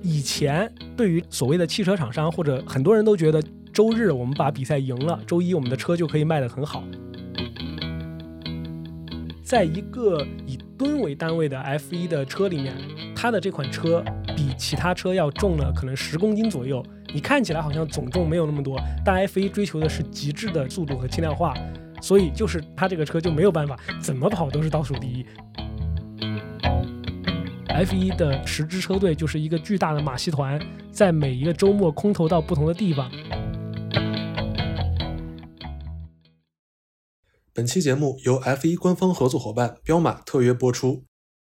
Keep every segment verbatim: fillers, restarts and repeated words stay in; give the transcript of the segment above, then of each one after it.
以前对于所谓的汽车厂商，或者很多人都觉得周日我们把比赛赢了，周一我们的车就可以卖得很好。在一个以吨为单位的 F 一 的车里面，它的这款车比其他车要重了可能十公斤左右，你看起来好像总重没有那么多，但 F 一 追求的是极致的速度和轻量化，所以就是它这个车就没有办法怎么跑都是倒数第一。F 一 的十支车队就是一个巨大的马戏团，在每一个周末空投到不同的地方。 本期节目由 F 一 官方合作伙伴彪马特约播出。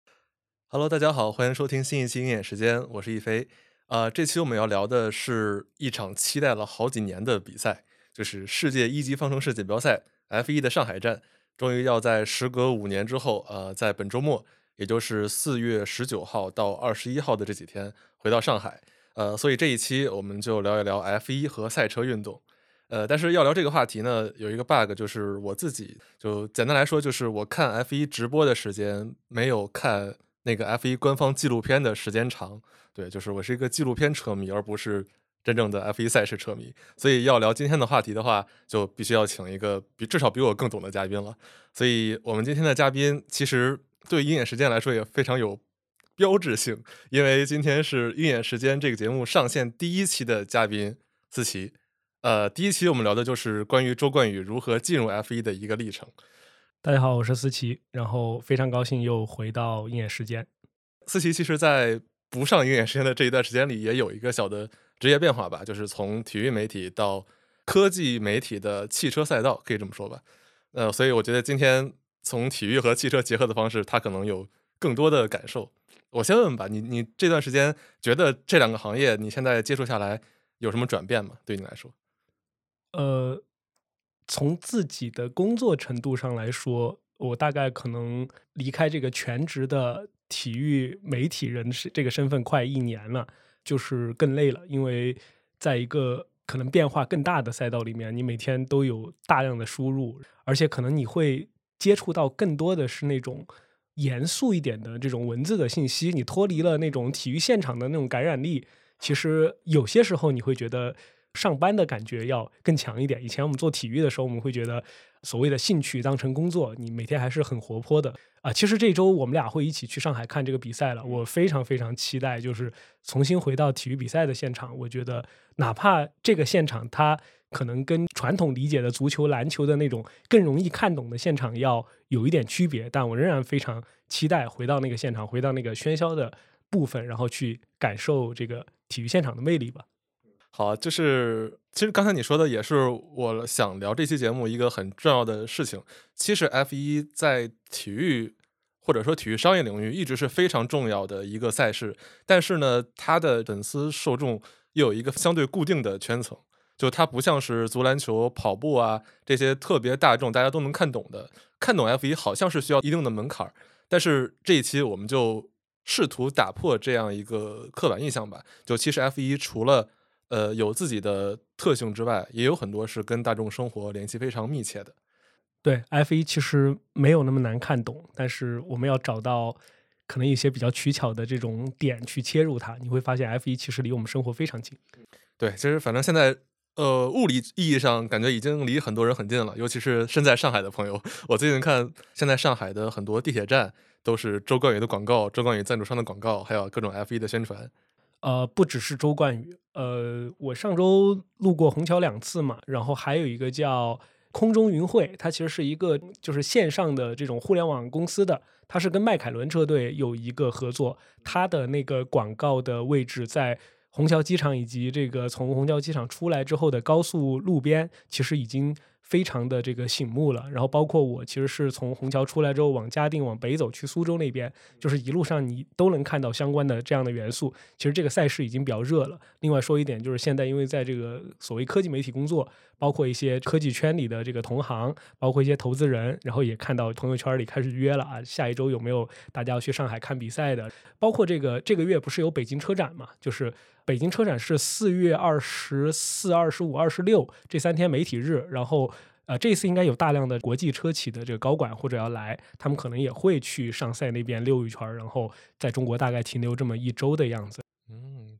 Hello， 大家好，欢迎收听新一期鹰眼时间，我是一飞。呃，这期我们要聊的是一场期待了好几年的比赛，就是世界一级方程式锦标赛 F 一 的上海站，终于要在时隔五年之后，呃，在本周末，也就是四月十九号到二十一号的这几天回到上海。呃，所以这一期我们就聊一聊 F 一 和赛车运动。呃，但是要聊这个话题呢，有一个 bug， 就是我自己就简单来说，就是我看 F 一 直播的时间没有看那个 F 一 官方纪录片的时间长。对，就是我是一个纪录片车迷，而不是真正的 F 一 赛事车迷。所以要聊今天的话题的话，就必须要请一个比至少比我更懂的嘉宾了。所以我们今天的嘉宾其实对鹰眼时间来说也非常有标志性，因为今天是鹰眼时间这个节目上线第一期的嘉宾思琪。呃，第一期我们聊的就是关于周冠宇如何进入 F 一 的一个历程。 大家好，我是思琪，然后非常高兴又回到鹰眼时间。 思琪其实在不上鹰眼时间的这一段时间里也有一个小的职业变化吧，就是从体育媒体到科技媒体的汽车赛道，可以这么说吧。呃，所以我觉得今天从体育和汽车结合的方式，他可能有更多的感受。我先问问吧，你你这段时间觉得这两个行业你现在接触下来有什么转变吗？对你来说？ 呃，从自己的工作程度上来说，我大概可能离开这个全职的体育媒体人这个身份快一年了，就是更累了，因为在一个可能变化更大的赛道里面，你每天都有大量的输入，而且可能你会接触到更多的是那种严肃一点的这种文字的信息，你脱离了那种体育现场的那种感染力，其实有些时候你会觉得上班的感觉要更强一点。以前我们做体育的时候，我们会觉得所谓的兴趣当成工作，你每天还是很活泼的啊。其实这周我们俩会一起去上海看这个比赛了，我非常非常期待，就是重新回到体育比赛的现场。我觉得哪怕这个现场它可能跟传统理解的足球、篮球的那种更容易看懂的现场要有一点区别，但我仍然非常期待回到那个现场，回到那个喧嚣的部分，然后去感受这个体育现场的魅力吧。 好，就是其实刚才你说的也是我想聊这期节目一个很重要的事情。其实 F 一 在体育或者说体育商业领域一直是非常重要的一个赛事，但是呢，它的粉丝受众又有一个相对固定的圈层，就它不像是足篮球、跑步啊这些特别大众大家都能看懂的，看懂 F 一 好像是需要一定的门槛，但是这一期我们就试图打破这样一个刻板印象吧。就其实 F 一 除了呃，有自己的特性之外，也有很多是跟大众生活联系非常密切的。 对 F 一 其实没有那么难看懂，但是我们要找到可能一些比较取巧的这种点去切入它，你会发现 F 一 其实离我们生活非常近。 对，其实反正现在呃，物理意义上感觉已经离很多人很近了，尤其是身在上海的朋友。我最近看现在上海的很多地铁站都是周冠宇的广告，周冠宇赞助商的广告，还有各种 F 一 的宣传。 呃，不只是周冠宇，呃，我上周路过虹桥两次嘛，然后还有一个叫空中云汇，它其实是一个就是线上的这种互联网公司的，它是跟迈凯伦车队有一个合作，它的那个广告的位置在虹桥机场以及这个从虹桥机场出来之后的高速路边，其实已经非常的这个醒目了。然后包括我其实是从虹桥出来之后往嘉定往北走去苏州那边，就是一路上你都能看到相关的这样的元素。其实这个赛事已经比较热了。另外说一点，就是现在因为在这个所谓科技媒体工作，包括一些科技圈里的这个同行，包括一些投资人，然后也看到朋友圈里开始约了啊，下一周有没有大家要去上海看比赛的。包括这个这个月不是有北京车展嘛，就是北京车展是四月二十四、二十五、二十六这三天媒体日，然后呃，这次应该有大量的国际车企的这个高管或者要来，他们可能也会去上赛那边溜一圈，然后在中国大概停留这么一周的样子。 嗯，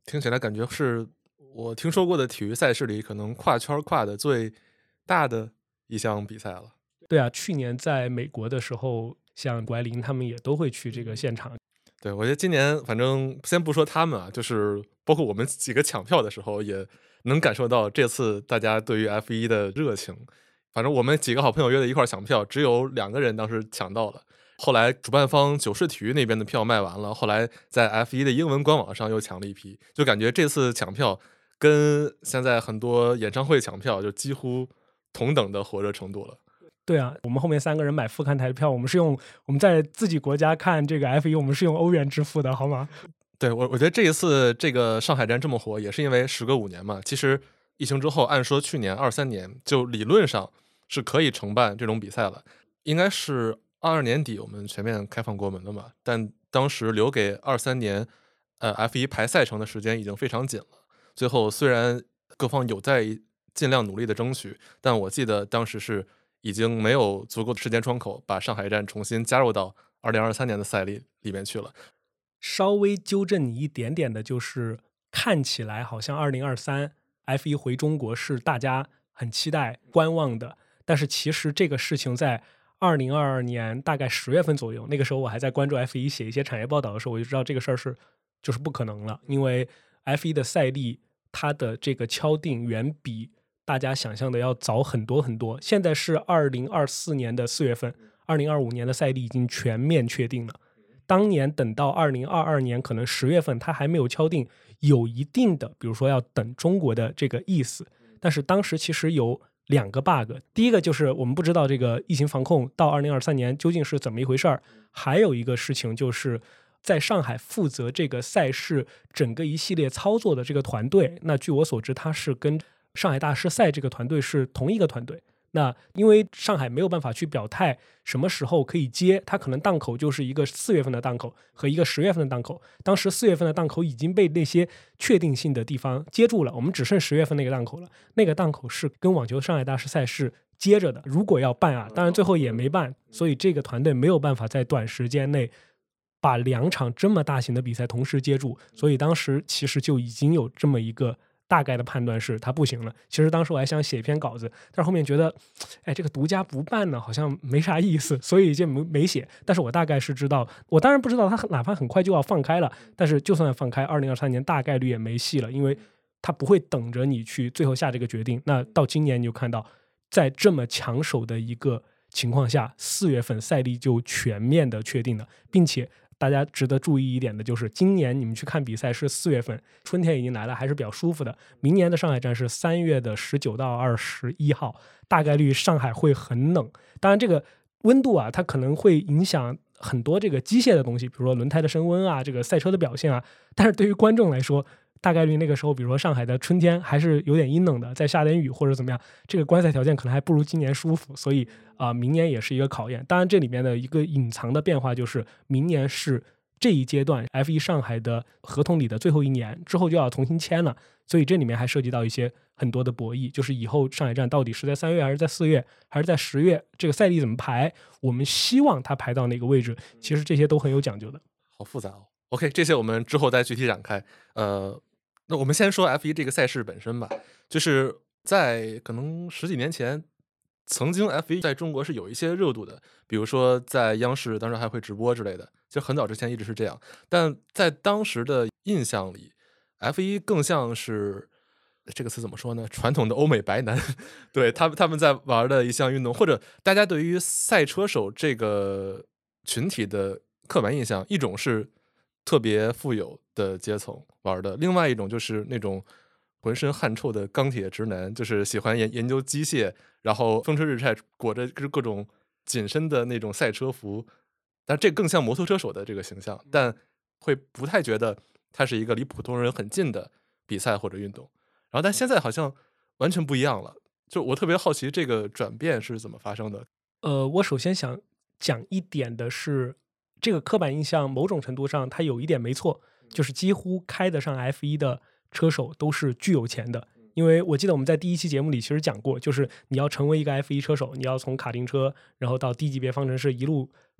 听起来感觉是我听说过的体育赛事里可能跨圈跨的最大的一项比赛了。 对啊，去年在美国的时候，像谷爱凌他们也都会去这个现场。 对，我觉得今年反正先不说他们啊，就是包括我们几个抢票的时候，也能感受到这次大家对于 F 一 的热情。反正我们几个好朋友约在一块儿抢票，只有两个人当时抢到了。后来主办方九世体育那边的票卖完了，后来在 F 一 的英文官网上又抢了一批，就感觉这次抢票跟现在很多演唱会抢票就几乎同等的火热程度了。 对啊，我们后面三个人买副看台的票，我们是用我们在自己国家看这个 F 一，我们是用欧元支付的，好吗？ 对，我我觉得这一次这个上海站这么火，也是因为时隔五年嘛。其实疫情之后，按说去年二三年就理论上是可以承办这种比赛了，应该是二二年底我们全面开放国门了嘛。但当时留给二三年呃 F 一 排赛程的时间已经非常紧了。最后虽然各方有在尽量努力的争取，但我记得当时是已经没有足够的时间窗口把上海站重新加入到二零二三年的赛历里面去了。 稍微纠正你一点点的就是，看起来好像二零二三 F 一 回中国是大家很期待观望的，但是其实这个事情在二零二二年大概十月份左右，那个时候我还在关注 F 一 写一些产业报道的时候，我就知道这个事儿是就是不可能了，因为 F 一 的赛历它的这个敲定远比大家想象的要早很多很多。现在是二零二四年的四月份，二零二五年的赛历已经全面确定了。当年等到二零二二年可能十月份它还没有敲定，有一定的比如说要等中国的这个意思，但是当时其实有两个 bug， 第一个就是我们不知道这个疫情防控到二零二三年究竟是怎么一回事儿，还有一个事情就是在上海负责这个赛事整个一系列操作的这个团队，那据我所知它是跟上海大师赛这个团队是同一个团队。那因为上海没有办法去表态什么时候可以接，它可能档口就是一个四月份的档口和一个十月份的档口，当时四月份的档口已经被那些确定性的地方接住了，我们只剩十月份那个档口了，那个档口是跟网球上海大师赛是接着的，如果要办啊，当然最后也没办，所以这个团队没有办法在短时间内把两场这么大型的比赛同时接住，所以当时其实就已经有这么一个大概的判断是他不行了。其实当时我还想写一篇稿子，但是后面觉得哎，这个独家不办呢好像没啥意思，所以就没写。但是我大概是知道，我当然不知道他哪怕很快就要放开了，但是就算放开二零二三年大概率也没戏了，因为他不会等着你去最后下这个决定。那到今年你就看到在这么抢手的一个情况下，四月份赛历就全面的确定了，并且大家值得注意一点的就是，今年你们去看比赛是四月份，春天已经来了，还是比较舒服的。明年的上海站是三月的十九到二十一号，大概率上海会很冷。当然，这个温度啊，它可能会影响很多这个机械的东西，比如说轮胎的升温啊，这个赛车的表现啊。但是对于观众来说，大概率那个时候，比如说上海的春天还是有点阴冷的，再下点雨或者怎么样，这个观赛条件可能还不如今年舒服，所以啊、呃，明年也是一个考验。当然，这里面的一个隐藏的变化就是，明年是这一阶段 F 一 上海的合同里的最后一年，之后就要重新签了，所以这里面还涉及到一些很多的博弈，就是以后上海站到底是在三月还是在四月还是在十月，这个赛历怎么排，我们希望它排到哪个位置，其实这些都很有讲究的。 好复杂哦。OK， 这些我们之后再具体展开。呃。那我们先说 F 一 这个赛事本身吧，就是在可能十几年前，曾经 F 一 在中国是有一些热度的，比如说在央视当时还会直播之类的，其实很早之前一直是这样。但在当时的印象里 ，F 一 更像是这个词怎么说呢？传统的欧美白男，对他们他们在玩的一项运动，或者大家对于赛车手这个群体的刻板印象，一种是特别富有的阶层玩的，另外一种就是那种浑身汗臭的钢铁直男，就是喜欢研研究机械，然后风吹日晒裹着各种紧身的那种赛车服，但这更像摩托车手的这个形象，但会不太觉得它是一个离普通人很近的比赛或者运动。然后但现在好像完全不一样了，就我特别好奇这个转变是怎么发生的。 呃，我首先想讲一点的是，这个刻板印象某种程度上它有一点没错，就是几乎开得上 F 一 的车手都是巨有钱的。因为我记得我们在第一期节目里其实讲过，就是你要成为一个 F 一 车手，你要从卡丁车然后到低级别方程式一路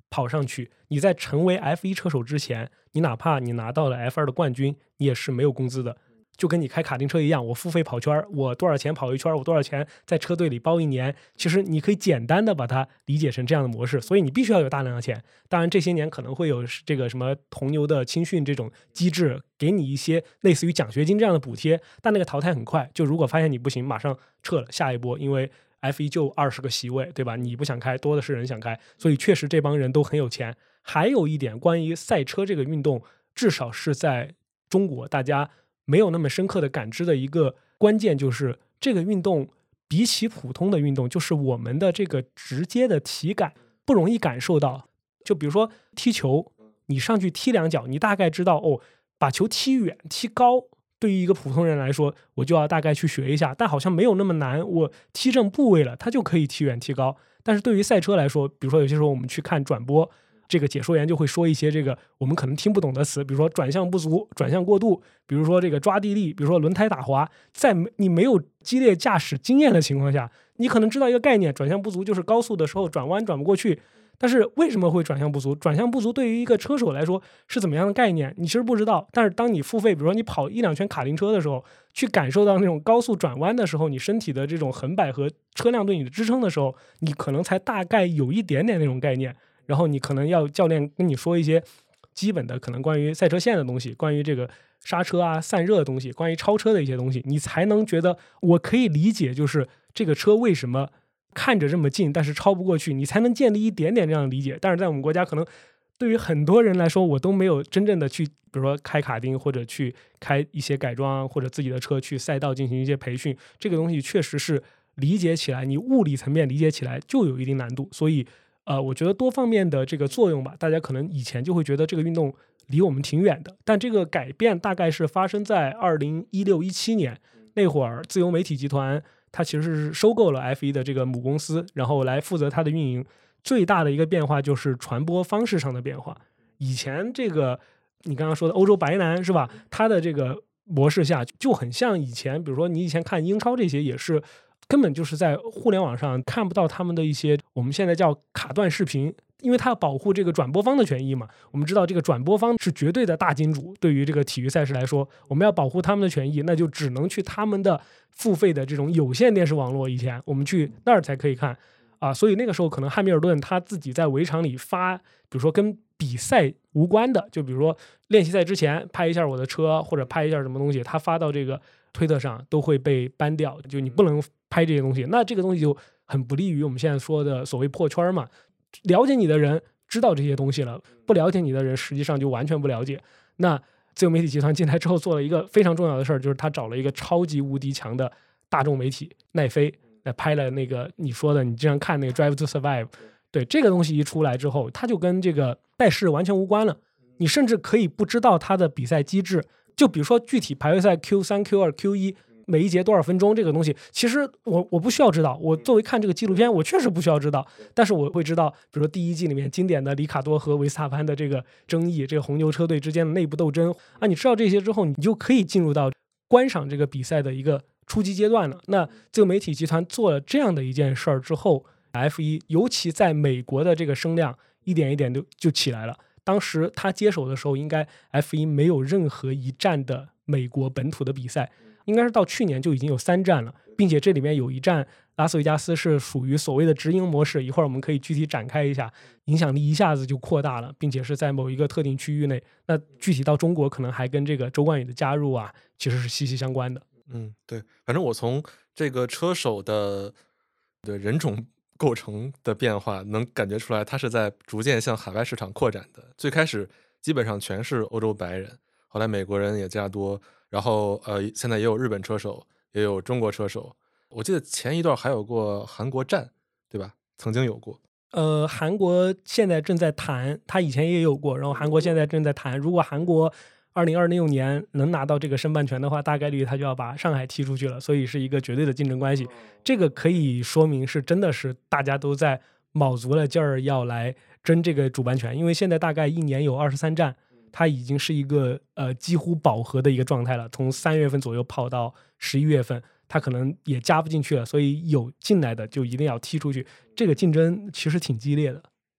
跑上去，你在成为 F 一 车手之前，你哪怕你拿到了 F 二 的冠军，你也是没有工资的。就跟你开卡丁车一样，我付费跑圈，我多少钱跑一圈，我多少钱在车队里包一年，其实你可以简单的把它理解成这样的模式，所以你必须要有大量的钱。当然这些年可能会有这个什么红牛的青训这种机制，给你一些类似于奖学金这样的补贴，但那个淘汰很快，就如果发现你不行，马上撤了下一波，因为 F 一 就二十个席位，对吧？你不想开，多的是人想开，所以确实这帮人都很有钱。还有一点关于赛车这个运动，至少是在中国大家没有那么深刻的感知的一个关键，就是这个运动比起普通的运动，就是我们的这个直接的体感不容易感受到。就比如说踢球，你上去踢两脚，你大概知道哦，把球踢远踢高，对于一个普通人来说，我就要大概去学一下，但好像没有那么难，我踢正部位了，它就可以踢远踢高。但是对于赛车来说，比如说有些时候我们去看转播，这个解说员就会说一些这个我们可能听不懂的词，比如说转向不足、转向过度，比如说这个抓地力，比如说轮胎打滑。在你没有激烈驾驶经验的情况下，你可能知道一个概念，转向不足就是高速的时候转弯转不过去。但是为什么会转向不足？转向不足对于一个车手来说是怎么样的概念？你其实不知道。但是当你付费，比如说你跑一两圈卡丁车的时候，去感受到那种高速转弯的时候，你身体的这种横摆和车辆对你的支撑的时候，你可能才大概有一点点那种概念。然后你可能要教练跟你说一些基本的可能关于赛车线的东西，关于这个刹车啊散热的东西，关于超车的一些东西，你才能觉得我可以理解，就是这个车为什么看着这么近但是超不过去，你才能建立一点点这样的理解。但是在我们国家可能对于很多人来说，我都没有真正的去比如说开卡丁或者去开一些改装或者自己的车去赛道进行一些培训，这个东西确实是理解起来，你物理层面理解起来就有一定难度。所以呃，我觉得多方面的这个作用吧，大家可能以前就会觉得这个运动离我们挺远的，但这个改变大概是发生在二零一六一七年那会儿，自由媒体集团它其实是收购了 F 一 的这个母公司，然后来负责它的运营。最大的一个变化就是传播方式上的变化。以前这个你刚刚说的欧洲白男是吧，它的这个模式下就很像以前，比如说你以前看英超这些也是根本就是在互联网上看不到他们的一些我们现在叫卡段视频，因为它要保护这个转播方的权益嘛。我们知道这个转播方是绝对的大金主，对于这个体育赛事来说，我们要保护他们的权益，那就只能去他们的付费的这种有线电视网络，以前我们去那儿才可以看啊。所以那个时候可能汉密尔顿他自己在围场里发，比如说跟比赛无关的，就比如说练习赛之前拍一下我的车或者拍一下什么东西，他发到这个推特上都会被ban掉，就你不能拍这些东西。那这个东西就很不利于我们现在说的所谓破圈嘛。了解你的人知道这些东西了，不了解你的人实际上就完全不了解。那自由媒体集团进来之后做了一个非常重要的事儿，就是他找了一个超级无敌强的大众媒体奈飞来拍了那个你说的你经常看那个 Drive to Survive。 对，这个东西一出来之后，它就跟这个赛事完全无关了，你甚至可以不知道它的比赛机制，就比如说具体排位赛 Q 三 Q 二 Q 一每一节多少分钟这个东西，其实我我不需要知道，我作为看这个纪录片我确实不需要知道，但是我会知道比如说第一季里面经典的里卡多和维斯塔潘的这个争议，这个红牛车队之间的内部斗争啊，你知道这些之后，你就可以进入到观赏这个比赛的一个初级阶段了。那这个媒体集团做了这样的一件事儿之后， F 一 尤其在美国的这个声量一点一点就就起来了。当时他接手的时候，应该 F 一 没有任何一站的美国本土的比赛，应该是到去年就已经有三站了，并且这里面有一站拉斯维加斯是属于所谓的直营模式，一会儿我们可以具体展开一下，影响力一下子就扩大了，并且是在某一个特定区域内。那具体到中国可能还跟这个周冠宇的加入啊其实是息息相关的。 嗯，对，反正我从这个车手的的人种构成的变化能感觉出来，它是在逐渐向海外市场扩展的。最开始基本上全是欧洲白人，后来美国人也加多，然后呃，现在也有日本车手，也有中国车手。我记得前一段还有过韩国站，对吧？曾经有过。 呃，韩国现在正在谈，他以前也有过，然后韩国现在正在谈，如果韩国二零二六年能拿到这个申办权的话，大概率他就要把上海踢出去了，所以是一个绝对的竞争关系。这个可以说明是真的是大家都在卯足了劲儿要来争这个主办权，因为现在大概一年有二十三站，它已经是一个呃几乎饱和的一个状态了，从三月份左右跑到十一月份，它可能也加不进去了，所以有进来的就一定要踢出去，这个竞争其实挺激烈的。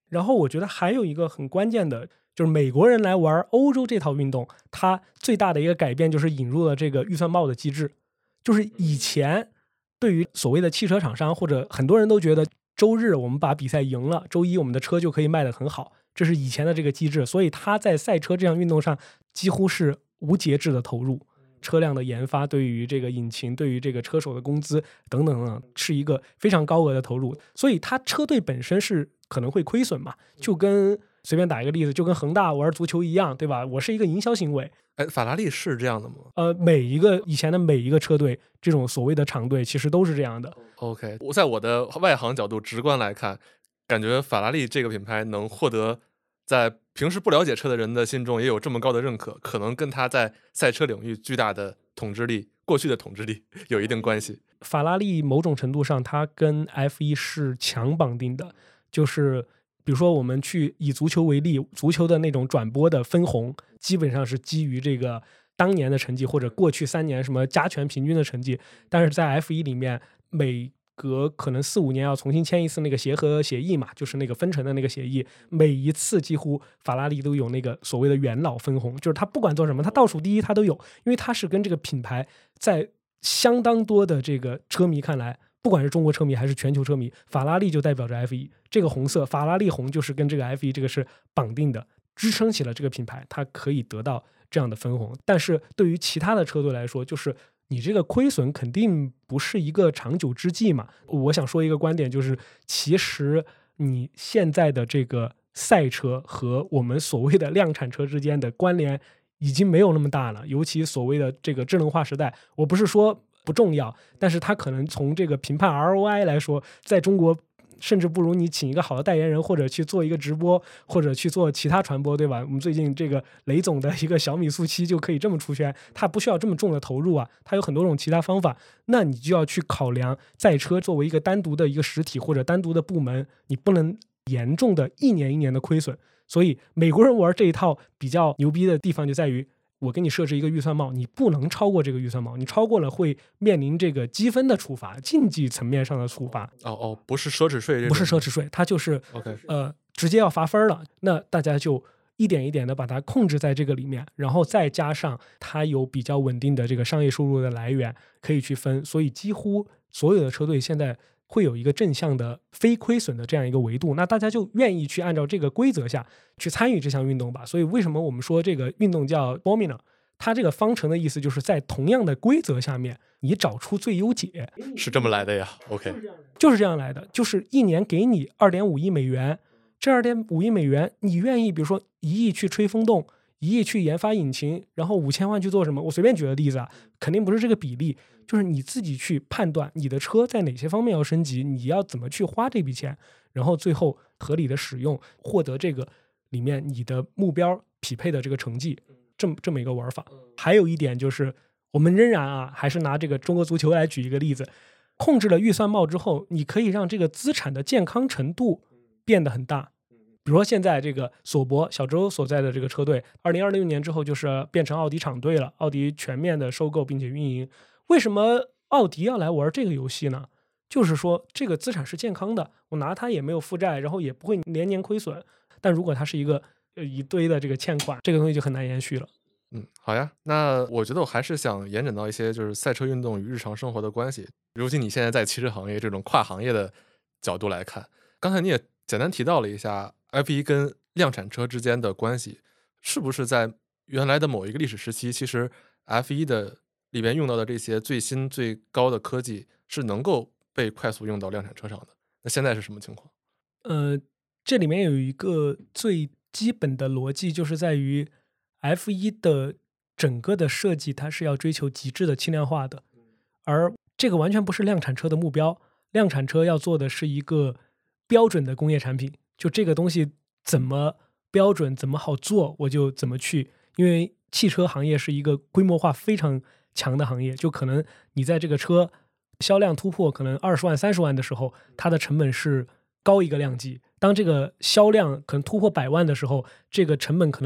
然后我觉得还有一个很关键的，就是美国人来玩欧洲这套运动，它最大的一个改变就是引入了这个预算帽的机制。就是以前对于所谓的汽车厂商，或者很多人都觉得周日我们把比赛赢了，周一我们的车就可以卖得很好，这是以前的这个机制，所以他在赛车这项运动上几乎是无节制的投入。车辆的研发，对于这个引擎，对于这个车手的工资等等等，是一个非常高额的投入，所以他车队本身是可能会亏损嘛，就跟随便打一个例子，就跟恒大玩足球一样，对吧？我是一个营销行为。 哎，法拉利是这样的吗？ 呃，每一个以前的每一个车队，这种所谓的厂队，其实都是这样的。 OK， 我在我的外行角度直观来看，感觉法拉利这个品牌能获得在平时不了解车的人的心中也有这么高的认可，可能跟他在赛车领域巨大的统治力，过去的统治力有一定关系。 法拉利某种程度上，它跟 F 一 是强绑定的，就是比如说我们去以足球为例，足球的那种转播的分红，基本上是基于这个当年的成绩或者过去三年什么加权平均的成绩，但是在 F 一 里面每隔可能四五年要重新签一次那个协和协议嘛，就是那个分成的那个协议，每一次几乎法拉利都有那个所谓的元老分红，就是他不管做什么，他倒数第一他都有，因为他是跟这个品牌在相当多的这个车迷看来，不管是中国车迷还是全球车迷，法拉利就代表着 F 一， 这个红色法拉利红就是跟这个 F 一 这个是绑定的，支撑起了这个品牌，它可以得到这样的分红。但是对于其他的车队来说，就是你这个亏损肯定不是一个长久之计嘛。我想说一个观点，就是其实你现在的这个赛车和我们所谓的量产车之间的关联已经没有那么大了，尤其所谓的这个智能化时代，我不是说不重要，但是它可能从这个评判 R O I 来说，在中国甚至不如你请一个好的代言人，或者去做一个直播，或者去做其他传播，对吧？我们最近这个雷总的一个小米速七就可以这么出圈，它不需要这么重的投入啊，它有很多种其他方法。那你就要去考量赛车作为一个单独的一个实体或者单独的部门，你不能严重的一年一年的亏损。所以美国人玩这一套比较牛逼的地方就在于，我给你设置一个预算帽，你不能超过这个预算帽，你超过了会面临这个积分的处罚，竞技层面上的处罚。 哦哦，不是奢侈税这种， 不是奢侈税，它就是 OK， 呃直接要罚分了。那大家就一点一点的把它控制在这个里面，然后再加上它有比较稳定的这个商业收入的来源可以去分，所以几乎所有的车队现在会有一个正向的非亏损的这样一个维度，那大家就愿意去按照这个规则下去参与这项运动吧。所以为什么我们说这个运动叫 Formula， 它这个方程的意思就是在同样的规则下面你找出最优解， 是这么来的呀。 OK， 就是这样来的，就是一年给你 二点五亿美元，这 二点五亿美元你愿意比如说一亿去吹风洞，一亿去研发引擎，然后五千万去做什么，我随便举个例子啊，肯定不是这个比例，就是你自己去判断你的车在哪些方面要升级，你要怎么去花这笔钱，然后最后合理的使用，获得这个里面你的目标匹配的这个成绩，这么这么一个玩法。还有一点就是我们仍然啊还是拿这个中国足球来举一个例子，控制了预算帽之后，你可以让这个资产的健康程度变得很大。比如说现在这个索博小周所在的这个车队二零二六年之后就是变成奥迪厂队了，奥迪全面的收购并且运营。为什么奥迪要来玩这个游戏呢？就是说这个资产是健康的，我拿它也没有负债，然后也不会年年亏损。但如果它是一个一堆的这个欠款，这个东西就很难延续了。 嗯，好呀。那我觉得我还是想延展到一些就是赛车运动与日常生活的关系，尤其你现在在汽车行业这种跨行业的角度来看，刚才你也简单提到了一下 F 一 跟量产车之间的关系，是不是在原来的某一个历史时期，其实 F 一 的里边用到的这些最新最高的科技是能够被快速用到量产车上的？那现在是什么情况？ 呃，这里面有一个最基本的逻辑，就是在于 F 一 的整个的设计它是要追求极致的轻量化的，而这个完全不是量产车的目标。量产车要做的是一个标准的工业产品，就这个东西怎么标准怎么好做我就怎么去，因为汽车行业是一个规模化非常强的行业，就可能你在这个车销量突破可能二十万三十万的时候，它的成本是高一个量级，当这个销量可能突破百万的时候，这个成本可能是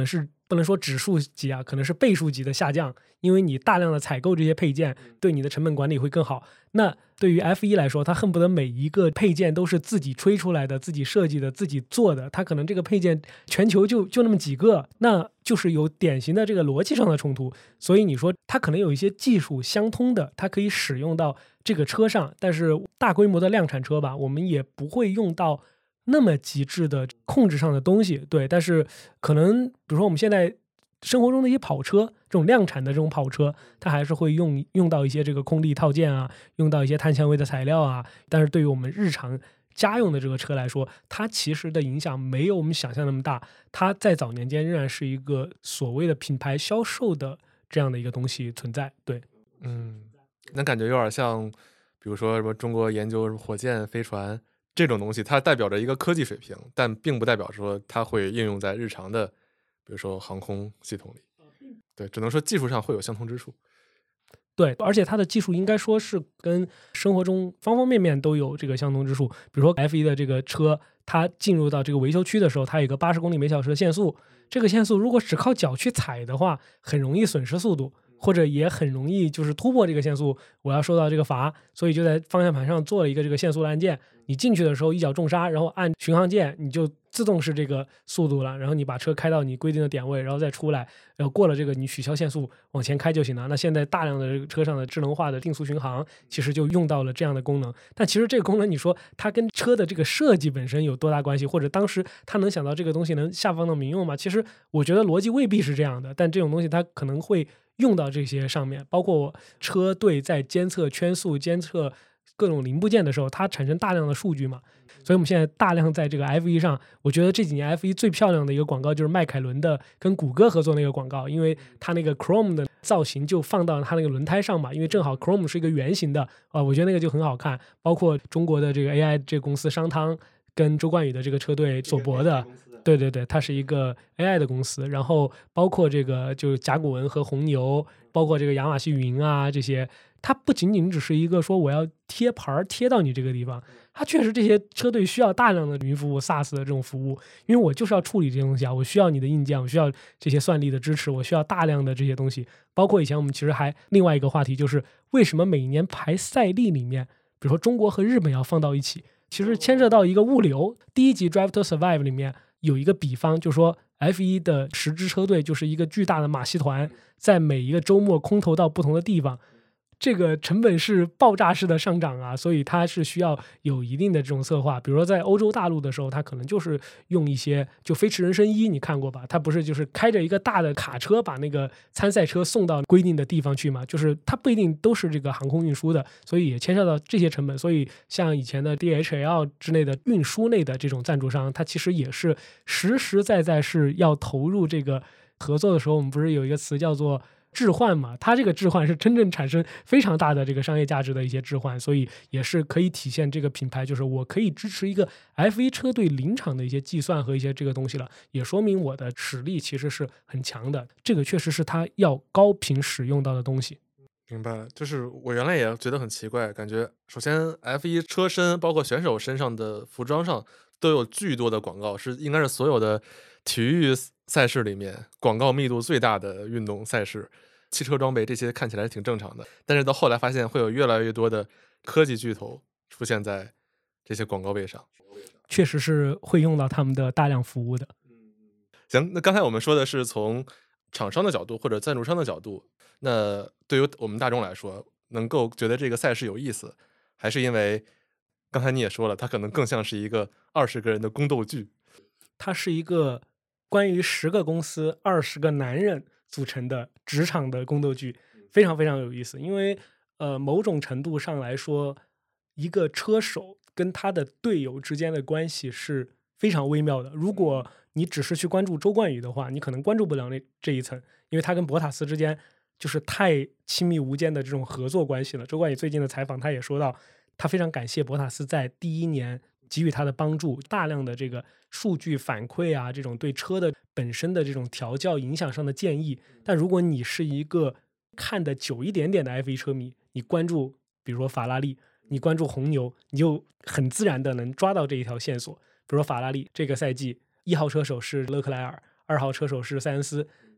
不能说指数级啊，可能是倍数级的下降，因为你大量的采购这些配件，对你的成本管理会更好。那对于 F 一 来说，它恨不得每一个配件都是自己吹出来的、自己设计的、自己做的，它可能这个配件全球就就那么几个，那就是有典型的这个逻辑上的冲突。所以你说它可能有一些技术相通的，它可以使用到这个车上，但是大规模的量产车吧，我们也不会用到那么极致的控制上的东西。对，但是可能比如说我们现在生活中的一些跑车，这种量产的这种跑车，它还是会用用到一些这个空力套件啊，用到一些碳纤维的材料啊。但是对于我们日常家用的这个车来说，它其实的影响没有我们想象那么大。它在早年间仍然是一个所谓的品牌销售的这样的一个东西存在。对， 嗯，那感觉有点像，比如说什么中国研究什么火箭、飞船这种东西，它代表着一个科技水平，但并不代表说它会应用在日常的，比如说航空系统里。对，只能说技术上会有相通之处。 对，而且它的技术应该说是跟生活中方方面面都有这个相同之处。比如说 F 一 的这个车，它进入到这个维修区的时候，它有一个八十公里每小时的限速，这个限速如果只靠脚去踩的话，很容易损失速度，或者也很容易就是突破这个限速，我要收到这个罚。所以就在方向盘上做了一个这个限速的按键，你进去的时候一脚重刹，然后按巡航键，你就自动是这个速度了，然后你把车开到你规定的点位，然后再出来，然后过了这个你取消限速往前开就行了。那现在大量的这个车上的智能化的定速巡航其实就用到了这样的功能。但其实这个功能你说它跟车的这个设计本身有多大关系，或者当时他能想到这个东西能下放到民用吗？其实我觉得逻辑未必是这样的，但这种东西它可能会用到这些上面。包括车队在监测圈速、监测各种零部件的时候，它产生大量的数据嘛。所以我们现在大量在这个 F 一 上，我觉得这几年 F 一 最漂亮的一个广告就是迈凯伦的跟谷歌合作那个广告，因为它那个 Chrome 的造型就放到它那个轮胎上嘛，因为正好 Chrome 是一个圆形的啊，我觉得那个就很好看。包括中国的这个 A I 这个公司商汤跟周冠宇的这个车队索博的，对对对，它是一个 A I 的公司。然后包括这个就是甲骨文和红牛，包括这个亚马逊云啊这些，它不仅仅只是一个说我要贴牌贴到你这个地方，它确实这些车队需要大量的云服务 SaaS 的这种服务，因为我就是要处理这些东西啊，我需要你的硬件，我需要这些算力的支持，我需要大量的这些东西。包括以前我们其实还另外一个话题，就是为什么每年排赛例里面，比如说中国和日本要放到一起，其实牵涉到一个物流。第一集 Drive to Survive 里面有一个比方，就是说 F 一 的十支车队就是一个巨大的马戏团，在每一个周末空投到不同的地方，这个成本是爆炸式的上涨啊，所以它是需要有一定的这种策划。比如说在欧洲大陆的时候，它可能就是用一些就飞驰人生一，你看过吧？它不是就是开着一个大的卡车把那个参赛车送到规定的地方去嘛？就是它不一定都是这个航空运输的，所以也牵涉到这些成本。所以像以前的 D H L 之类的运输类的这种赞助商，它其实也是实实在在是要投入这个合作的时候，我们不是有一个词叫做置换嘛，它这个置换是真正产生非常大的这个商业价值的一些置换，所以也是可以体现这个品牌，就是我可以支持一个 F 一 车队临场的一些计算和一些这个东西了，也说明我的实力其实是很强的，这个确实是它要高频使用到的东西。 明白，就是我原来也觉得很奇怪，感觉首先 F 一 车身包括选手身上的服装上都有巨多的广告，是应该是所有的体育赛事里面广告密度最大的运动赛事。汽车装备这些看起来挺正常的，但是到后来发现会有越来越多的科技巨头出现在这些广告位上， 确实是会用到他们的大量服务的。 行，那刚才我们说的是从厂商的角度或者赞助商的角度，那对于我们大众来说，能够觉得这个赛事有意思，还是因为刚才你也说了，它可能更像是一个二十个人的宫斗剧， 它是一个关于十个公司二十个男人组成的职场的宫斗剧，非常非常有意思。因为呃，某种程度上来说，一个车手跟他的队友之间的关系是非常微妙的。如果你只是去关注周冠宇的话，你可能关注不了那这一层，因为他跟博塔斯之间就是太亲密无间的这种合作关系了。周冠宇最近的采访他也说到，他非常感谢博塔斯在第一年给予他的帮助，大量的这个数据反馈啊，这种对车的本身的这种调教影响上的建议。但如果你是一个看得久一点点的 F 一 车迷，你关注比如说法拉利，你关注红牛，你就很自然的能抓到这一条线索。比如说法拉利这个赛季一号车手是勒克莱尔，二号车手是塞恩斯，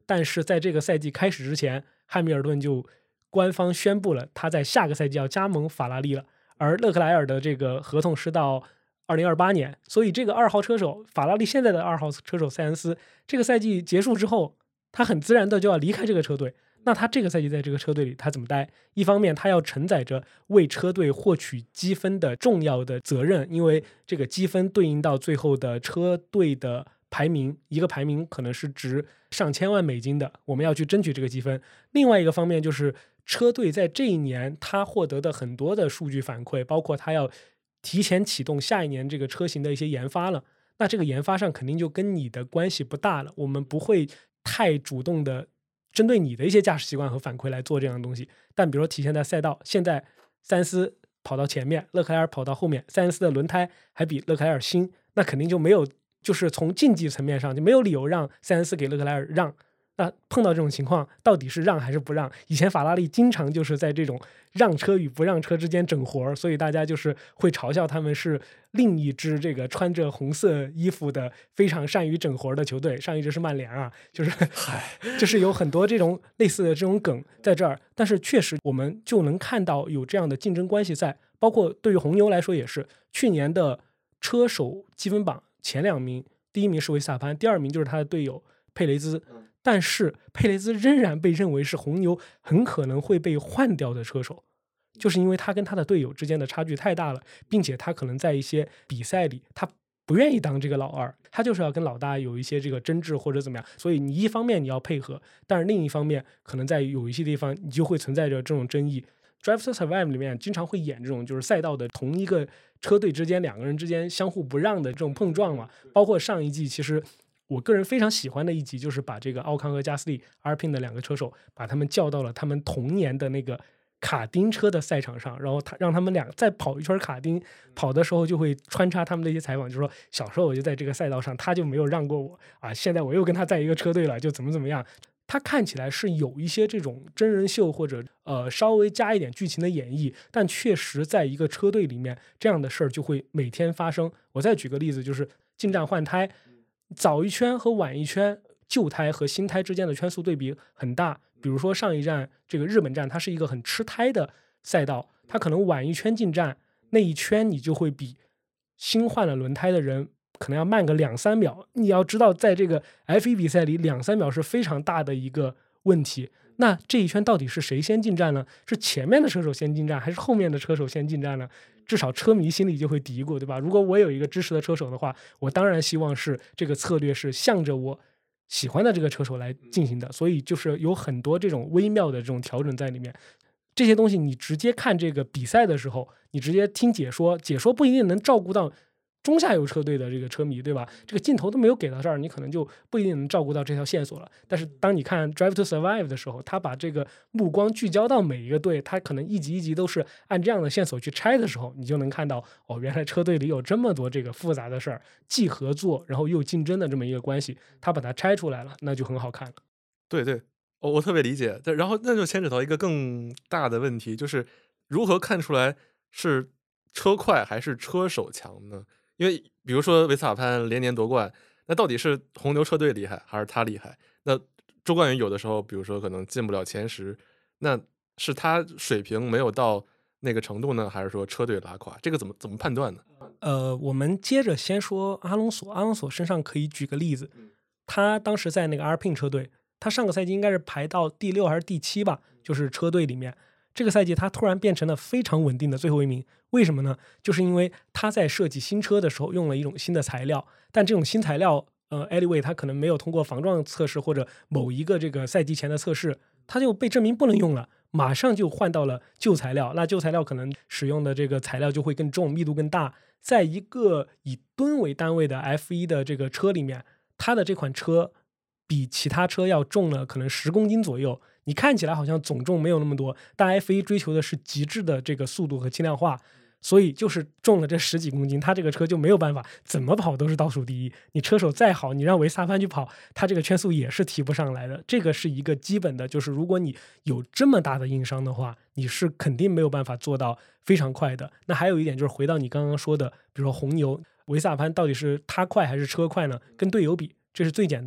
但是在这个赛季开始之前，汉密尔顿就官方宣布了他在下个赛季要加盟法拉利了，而勒克莱尔的这个合同是到二零二八年，所以这个二号车手，法拉利现在的二号车手塞恩斯，这个赛季结束之后，他很自然的就要离开这个车队。那他这个赛季在这个车队里他怎么待？一方面他要承载着为车队获取积分的重要的责任，因为这个积分对应到最后的车队的排名，一个排名可能是值上千万美金的，我们要去争取这个积分。另外一个方面就是车队在这一年他获得的很多的数据反馈，包括他要提前启动下一年这个车型的一些研发了，那这个研发上肯定就跟你的关系不大了，我们不会太主动的针对你的一些驾驶习惯和反馈来做这样的东西。但比如说体现在赛道，现在塞恩斯跑到前面，勒克莱尔跑到后面，塞恩斯的轮胎还比勒克莱尔新，那肯定就没有，就是从竞技层面上就没有理由让塞恩斯给勒克莱尔让。那碰到这种情况到底是让还是不让？以前法拉利经常就是在这种让车与不让车之间整活，所以大家就是会嘲笑他们是另一支这个穿着红色衣服的非常善于整活的球队。上一支是曼联啊，就是就是有很多这种类似的这种梗在这儿。但是确实我们就能看到有这样的竞争关系在，包括对于红牛来说也是，去年的车手积分榜前两名，第一名是维斯塔潘，第二名就是他的队友佩雷兹。但是佩雷兹仍然被认为是红牛很可能会被换掉的车手，就是因为他跟他的队友之间的差距太大了，并且他可能在一些比赛里他不愿意当这个老二，他就是要跟老大有一些这个争执或者怎么样，所以你一方面你要配合，但是另一方面可能在有一些地方你就会存在着这种争议。 Drive to Survive 里面经常会演这种就是赛道的同一个车队之间两个人之间相互不让的这种碰撞嘛，包括上一季其实我个人非常喜欢的一集就是把这个奥康和加斯利 Alpine 的两个车手把他们叫到了他们同年的那个卡丁车的赛场上，然后他让他们俩再跑一圈卡丁，跑的时候就会穿插他们的一些采访，就是说小时候我就在这个赛道上他就没有让过我啊，现在我又跟他在一个车队了，就怎么怎么样。他看起来是有一些这种真人秀或者呃稍微加一点剧情的演绎，但确实在一个车队里面这样的事儿就会每天发生。我再举个例子，就是进站换胎，早一圈和晚一圈旧胎和新胎之间的圈速对比很大，比如说上一站这个日本站它是一个很吃胎的赛道，它可能晚一圈进站，那一圈你就会比新换了轮胎的人可能要慢个两三秒。你要知道在这个 F 一 比赛里两三秒是非常大的一个问题，那这一圈到底是谁先进站呢？是前面的车手先进站还是后面的车手先进站呢？至少车迷心里就会嘀咕，对吧？如果我有一个支持的车手的话，我当然希望是这个策略是向着我喜欢的这个车手来进行的，所以就是有很多这种微妙的这种调整在里面。这些东西你直接看这个比赛的时候，你直接听解说，解说不一定能照顾到中下游车队的这个车迷，对吧？这个镜头都没有给到这儿，你可能就不一定能照顾到这条线索了。但是当你看 Drive to Survive 的时候，他把这个目光聚焦到每一个队，他可能一集一集都是按这样的线索去拆的时候，你就能看到哦，原来车队里有这么多这个复杂的事儿，既合作然后又竞争的这么一个关系，他把它拆出来了，那就很好看了。 对对，我我特别理解。然后那就牵扯到一个更大的问题，就是如何看出来是车快还是车手强呢？因为比如说维斯塔潘连年夺冠，那到底是红牛车队厉害还是他厉害？那周冠宇有的时候比如说可能进不了前十，那是他水平没有到那个程度呢，还是说车队拉垮？这个怎么怎么判断呢？ 呃，我们接着先说阿隆索，阿隆索身上可以举个例子，他当时在那个 Alpine 车队，他上个赛季应该是排到第六还是第七吧，就是车队里面。这个赛季他突然变成了非常稳定的最后一名，为什么呢？就是因为他在设计新车的时候用了一种新的材料，但这种新材料呃 anyway 他可能没有通过防撞测试或者某一个这个赛季前的测试，他就被证明不能用了，马上就换到了旧材料。那旧材料可能使用的这个材料就会更重，密度更大，在一个以吨为单位的 F 一 的这个车里面，它的这款车比其他车要重了可能十公斤左右。你看起来好像总重没有那么多，但 F 一 追求的是极致的这个速度和轻量化，所以就是重了这十几公斤，他这个车就没有办法，怎么跑都是倒数第一。你车手再好，你让维斯塔潘去跑，他这个圈速也是提不上来的。这个是一个基本的，就是如果你有这么大的硬伤的话，你是肯定没有办法做到非常快的。那还有一点就是回到你刚刚说的，比如说红牛，维斯塔潘到底是他快还是车快呢？跟队友比，这是最简单的。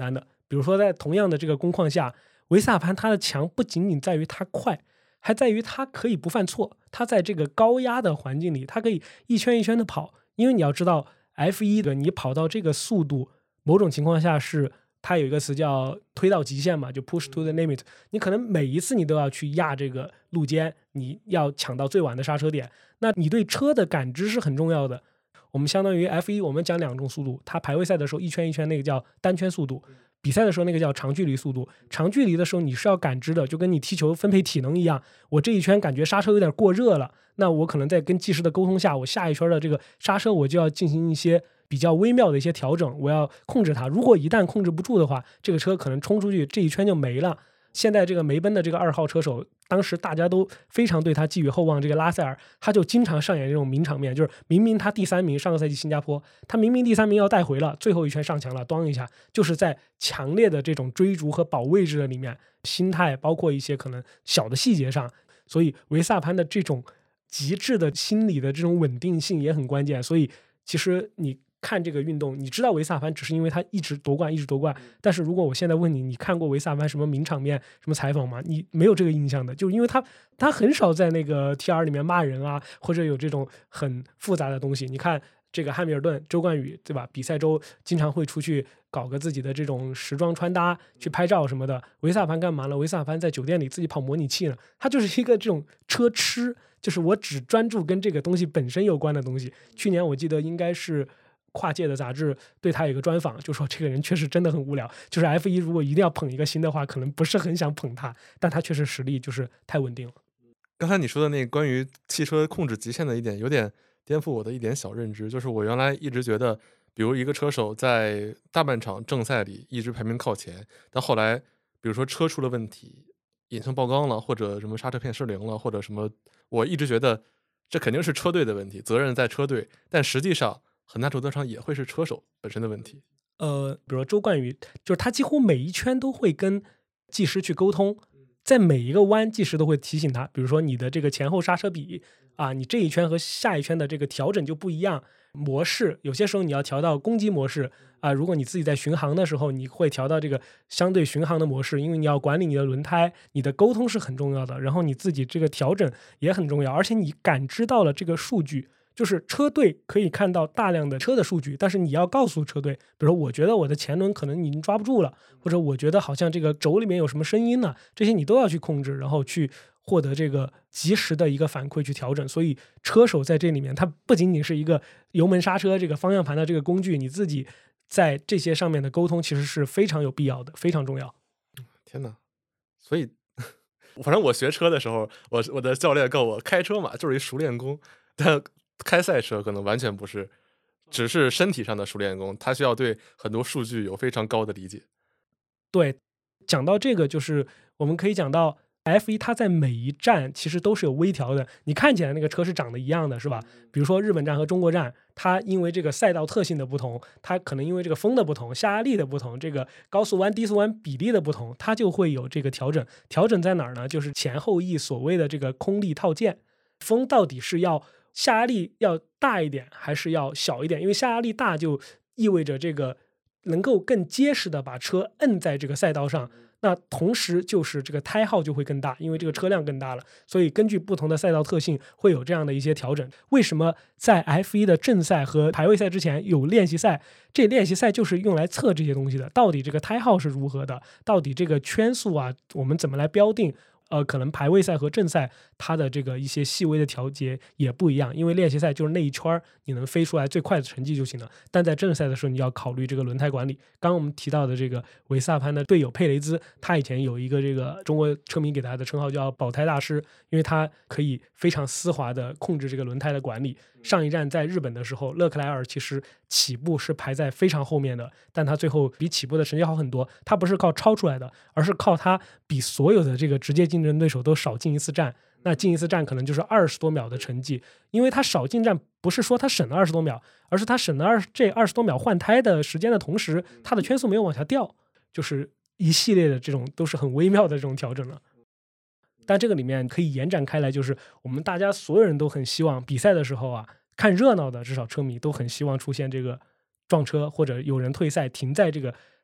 比如说在同样的这个工况下，维斯塔潘他的强不仅仅在于他快，还在于他可以不犯错，他在这个高压的环境里，他可以一圈一圈的跑。因为你要知道 F 一 的你跑到这个速度，某种情况下是它有一个词叫推到极限嘛，就 push to the limit， 你可能每一次你都要去压这个路肩，你要抢到最晚的刹车点，那你对车的感知是很重要的。我们相当于 F 一 我们讲两种速度，它排位赛的时候一圈一圈那个叫单圈速度，比赛的时候那个叫长距离速度。长距离的时候你是要感知的，就跟你踢球分配体能一样，我这一圈感觉刹车有点过热了，那我可能在跟技师的沟通下，我下一圈的这个刹车我就要进行一些比较微妙的一些调整，我要控制它。如果一旦控制不住的话，这个车可能冲出去这一圈就没了。现在这个梅奔的这个二号车手，当时大家都非常对他寄予厚望，这个拉塞尔他就经常上演这种名场面，就是明明他第三名，上个赛季新加坡他明明第三名要带回了，最后一圈上墙了，咣一下，就是在强烈的这种追逐和保位置的里面，心态包括一些可能小的细节上，所以维斯塔潘的这种极致的心理的这种稳定性也很关键。所以其实你看这个运动，你知道维斯塔潘只是因为他一直夺冠一直夺冠，但是如果我现在问你，你看过维斯塔潘什么名场面什么采访吗？你没有这个印象的，就是因为他他很少在那个 T R 里面骂人啊，或者有这种很复杂的东西。你看这个汉密尔顿周冠宇对吧，比赛周经常会出去搞个自己的这种时装穿搭去拍照什么的，维斯塔潘干嘛呢？维斯塔潘在酒店里自己跑模拟器呢，他就是一个这种车痴，就是我只专注跟这个东西本身有关的东西。去年我记得应该是跨界的杂志对他有一个专访，就说这个人确实真的很无聊，就是 F 一 如果一定要捧一个新的话，可能不是很想捧他，但他确实实力就是太稳定了。 刚才你说的那个关于汽车控制极限的一点，有点颠覆我的一点小认知，就是我原来一直觉得，比如一个车手在大半场正赛里一直排名靠前，但后来比如说车出了问题，引擎爆缸了，或者什么刹车片失灵了，或者什么，我一直觉得这肯定是车队的问题，责任在车队，但实际上很大程度上也会是车手本身的问题。 呃，比如说周冠宇，就是他几乎每一圈都会跟技师去沟通，在每一个弯技师都会提醒他，比如说你的这个前后刹车比啊，你这一圈和下一圈的这个调整就不一样，模式有些时候你要调到攻击模式啊，如果你自己在巡航的时候，你会调到这个相对巡航的模式，因为你要管理你的轮胎，你的沟通是很重要的，然后你自己这个调整也很重要，而且你感知到了这个数据。就是车队可以看到大量的车的数据，但是你要告诉车队，比如说我觉得我的前轮可能已经抓不住了，或者我觉得好像这个轴里面有什么声音呢，这些你都要去控制，然后去获得这个及时的一个反馈去调整。所以车手在这里面，他不仅仅是一个油门刹车这个方向盘的这个工具，你自己在这些上面的沟通其实是非常有必要的，非常重要。 天哪！所以反正我学车的时候，我我的教练告诉我，开车嘛就是一熟练工，但开赛车可能完全不是，只是身体上的熟练工，他需要对很多数据有非常高的理解。 对，讲到这个，就是我们可以讲到 F 一 它在每一站其实都是有微调的，你看起来那个车是长得一样的，是吧？比如说日本站和中国站，它因为这个赛道特性的不同，它可能因为这个风的不同、下压力的不同、这个高速弯低速弯比例的不同，它就会有这个调整。调整在哪儿呢？就是前后翼所谓的这个空力套件，风到底是要下压力要大一点还是要小一点？因为下压力大就意味着这个能够更结实的把车摁在这个赛道上，那同时就是这个胎耗就会更大，因为这个车辆更大了，所以根据不同的赛道特性会有这样的一些调整。为什么在 F 一 的正赛和排位赛之前有练习赛？这练习赛就是用来测这些东西的，到底这个胎耗是如何的，到底这个圈速啊我们怎么来标定，呃，可能排位赛和正赛它的这个一些细微的调节也不一样，因为练习赛就是那一圈你能飞出来最快的成绩就行了，但在正赛的时候你要考虑这个轮胎管理。刚刚我们提到的这个维斯塔潘的队友佩雷兹，他以前有一个这个中国车迷给他的称号叫保胎大师，因为他可以非常丝滑的控制这个轮胎的管理。上一站在日本的时候，勒克莱尔其实起步是排在非常后面的，但他最后比起步的成绩好很多。他不是靠超出来的，而是靠他比所有的这个直接竞争对手都少进一次站。那进一次站可能就是二十多秒的成绩，因为他少进站不是说他省了二十多秒，而是他省了二这二十多秒换胎的时间的同时，他的圈速没有往下掉，就是一系列的这种都是很微妙的这种调整了。但这个里面可以延展开来，就是我们大家所有人都很希望比赛的时候啊，看热闹的至少车迷都很希望出现这个撞车或者有人退赛停在这个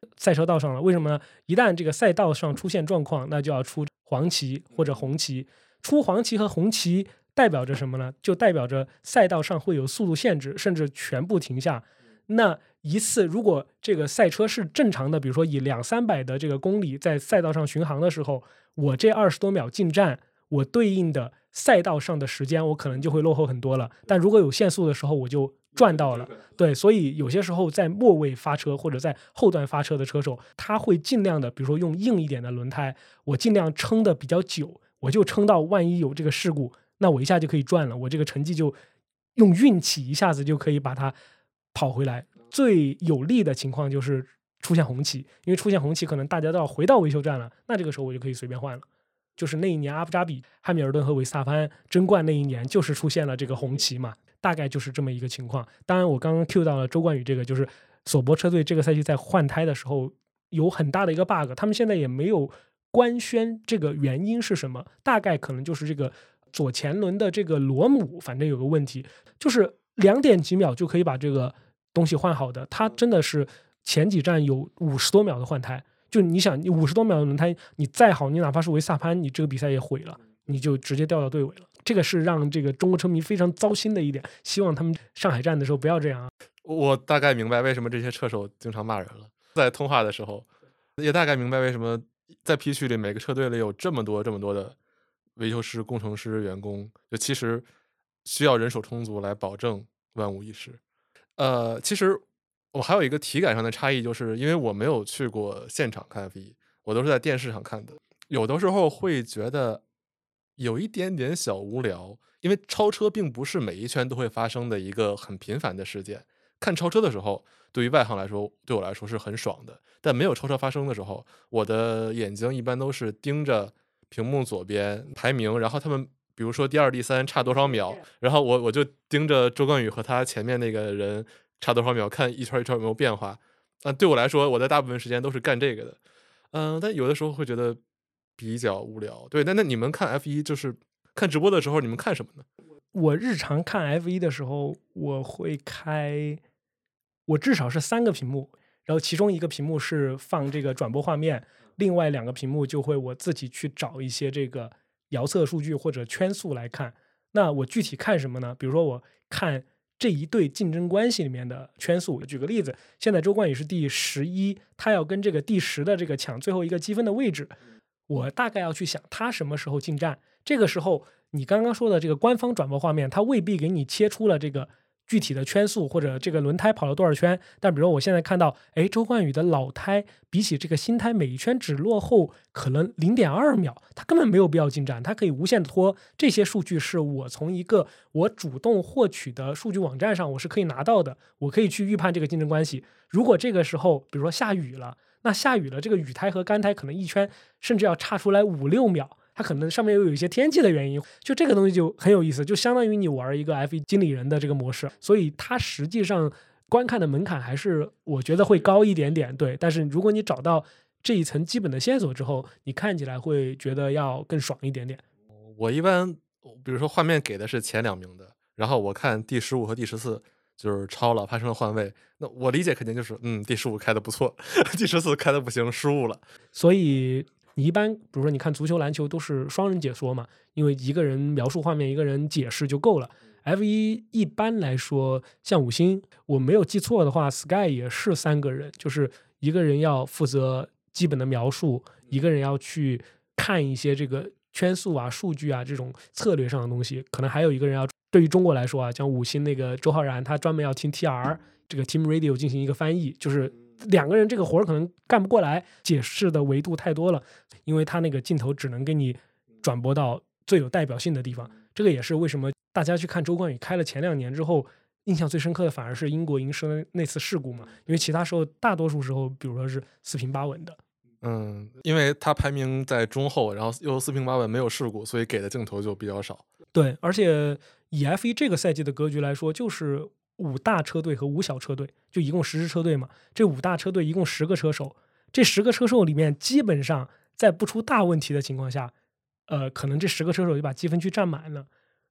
赛车道上了。为什么呢？一旦这个赛道上出现状况，那就要出黄旗或者红旗。出黄旗和红旗代表着什么呢？就代表着赛道上会有速度限制，甚至全部停下。那一次如果这个赛车是正常的，比如说以两三百的这个公里在赛道上巡航的时候，我这二十多秒进站，我对应的赛道上的时间我可能就会落后很多了。但如果有限速的时候，我就赚到了。对，所以有些时候在末位发车或者在后段发车的车手，他会尽量的，比如说用硬一点的轮胎，我尽量撑的比较久，我就撑到万一有这个事故，那我一下就可以赚了，我这个成绩就用运气一下子就可以把它跑回来。最有利的情况就是出现红旗，因为出现红旗可能大家都要回到维修站了，那这个时候我就可以随便换了。就是那一年阿布扎比汉密尔顿和维斯塔潘争冠那一年，就是出现了这个红旗嘛，大概就是这么一个情况。当然我刚刚 cue 到了周冠宇这个，就是索博车队这个赛季在换胎的时候有很大的一个 bug， 他们现在也没有官宣这个原因是什么，大概可能就是这个左前轮的这个螺母反正有个问题，就是两点几秒就可以把这个东西换好的，它真的是前几站有五十多秒的换胎。就你想，你五十多秒的轮胎，你再好，你哪怕是维斯塔潘，你这个比赛也毁了，你就直接掉到队尾了。这个是让这个中国车迷非常糟心的一点，希望他们上海站的时候不要这样。 我大概明白为什么这些车手经常骂人了，在通话的时候，也大概明白为什么在 P 区里每个车队里有这么多这么多的维修师、工程师、员工，就其实需要人手充足来保证万无一失。呃，其实我还有一个体感上的差异，就是因为我没有去过现场看 F 一， 我都是在电视上看的，有的时候会觉得有一点点小无聊，因为超车并不是每一圈都会发生的一个很频繁的事件。看超车的时候，对于外行来说，对我来说是很爽的，但没有超车发生的时候，我的眼睛一般都是盯着屏幕左边排名，然后他们比如说第二第三差多少秒，然后我我就盯着周冠宇和他前面那个人差多少秒，看一圈一圈有没有变化。啊，对我来说，我在大部分时间都是干这个的。嗯、呃，但有的时候会觉得比较无聊。对，那那你们看 F 一 就是看直播的时候，你们看什么呢？ 我日常看 F 一 的时候，我会开，我至少是三个屏幕，然后其中一个屏幕是放这个转播画面，另外两个屏幕就会我自己去找一些这个遥测数据或者圈速来看。那我具体看什么呢？比如说我看这一对竞争关系里面的圈速。举个例子，现在周冠宇是第十一，他要跟这个第十的这个抢最后一个积分的位置，我大概要去想他什么时候进站。这个时候你刚刚说的这个官方转播画面，它未必给你切出了这个具体的圈速或者这个轮胎跑了多少圈，但比如我现在看到，哎，周冠宇的老胎比起这个新胎每一圈只落后可能 零点二秒，他根本没有必要进站，他可以无限拖。这些数据是我从一个我主动获取的数据网站上我是可以拿到的，我可以去预判这个竞争关系。如果这个时候比如说下雨了，那下雨了这个雨胎和干胎可能一圈甚至要差出来五六秒，它可能上面又有一些天气的原因，就这个东西就很有意思，就相当于你玩一个 F 一 经理人的这个模式，所以它实际上观看的门槛还是我觉得会高一点点，对。但是如果你找到这一层基本的线索之后，你看起来会觉得要更爽一点点。 我一般比如说画面给的是前两名的，然后我看第十五和第十四就是超了，发生了换位，那我理解肯定就是嗯，第十五开的不错，第十四开的不行，失误了。 所以你一般比如说你看足球篮球都是双人解说嘛，因为一个人描述画面一个人解释就够了。 F 一 一般来说像五星，我没有记错的话 Sky 也是三个人，就是一个人要负责基本的描述，一个人要去看一些这个圈速啊数据啊这种策略上的东西，可能还有一个人要，对于中国来说啊，像五星那个周浩然他专门要听 T R 这个 Team Radio 进行一个翻译，就是两个人这个活可能干不过来，解释的维度太多了，因为他那个镜头只能给你转播到最有代表性的地方。这个也是为什么大家去看周冠宇开了前两年之后印象最深刻的反而是英国银狮那次事故嘛，因为其他时候大多数时候比如说是四平八稳的。 嗯，因为他排名在中后，然后又四平八稳没有事故，所以给的镜头就比较少。 对，而且以 F 一 这个赛季的格局来说，就是五大车队和五小车队，就一共十支车队嘛。这五大车队一共十个车手，这十个车手里面，基本上在不出大问题的情况下，呃，可能这十个车手就把积分区占满了。